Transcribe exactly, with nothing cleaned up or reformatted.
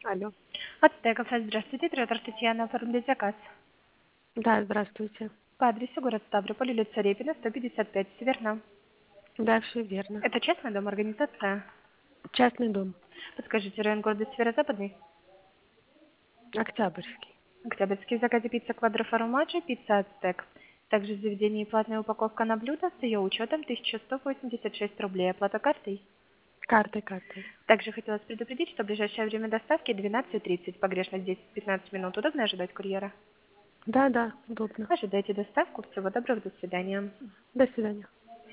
Алло. Аттека кафе, здравствуйте, трётер Татьяна, оформить заказ. Да, здравствуйте. По адресу город Ставрополь, улица Репина, сто пятьдесят пять, верно? Да, все верно. Это частный дом, организация? Частный дом. Подскажите, район города Северо-Западный? Октябрьский. Октябрьский, в заказе пицца квадроформаджи, пицца Ацтек. Также в заведении платная упаковка на блюдо с ее учетом тысяча сто восемьдесят шесть рублей. Оплата картой? Картой, картой. Также хотелось предупредить, что в ближайшее время доставки двенадцать тридцать, погрешность десять-пятнадцать минут. Удобно ожидать курьера? Да, да, удобно. Ожидайте доставку. Всего доброго, до свидания. До свидания.